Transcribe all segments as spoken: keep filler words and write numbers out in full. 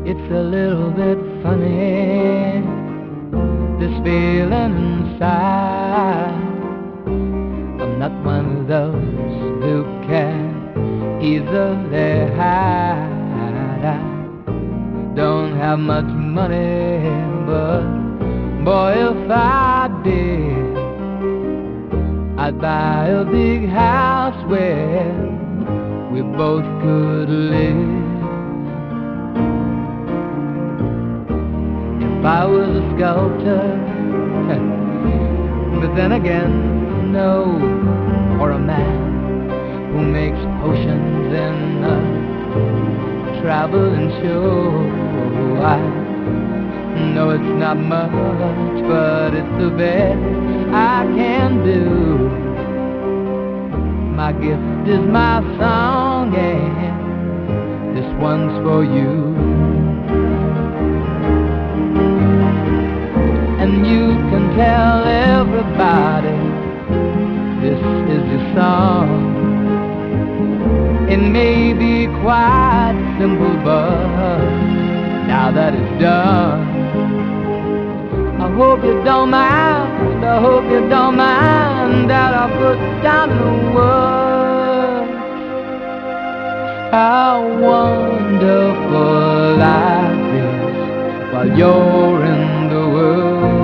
It's a little bit funny, this feeling inside. I'm not one of those who can easily hide. I don't have much money, but boy, if I did, I'd buy a big house where we both could live. If I was a sculptor, but then again, no, or a man who makes potions in a traveling show. I know it's not much, but it's the best I can do. My gift is my song, and this one's for you. And you can tell everybody this is your song. It may be quite simple, but now that it's done, I hope you don't mind, I hope you don't mind that I put down in the words how wonderful life is while you're in the world.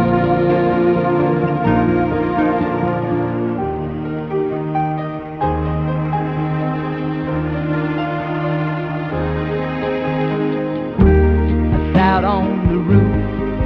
I sat on the roof,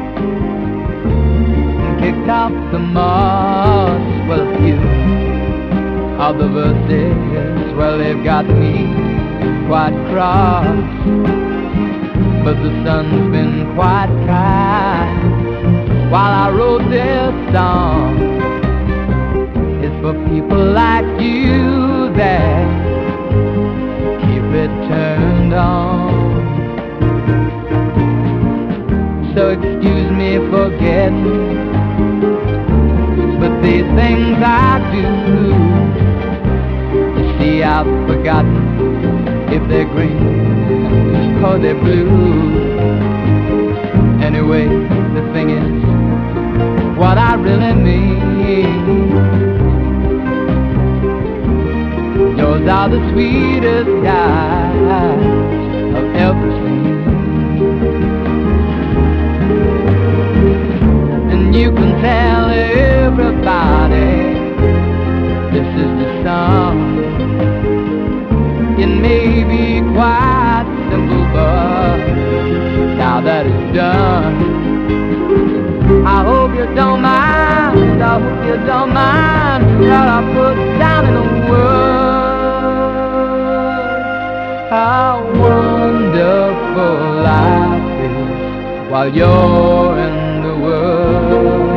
kicked off the moss. Well, a few of the verses, well, they've got me quite cross, but the sun's been quite kind while I wrote this song. It's for people like you that keep it turned on. So excuse me for getting, but these things I do, you see, I've forgotten if they're green or they're blue. Anyway, the thing is, what I really mean, yours are the sweetest eyes I've ever seen. And you can tell everybody this is the song. It may be quite simple, but now that it's done, I hope you don't mind, I hope you don't mind that I put down in the words how wonderful life is while you're in the world.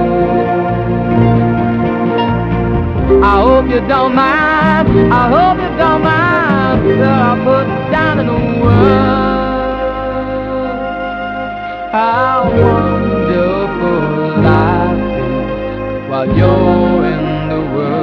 I hope you don't mind, I hope you don't mind that I put down in the world how wonderful life is while you're in the world.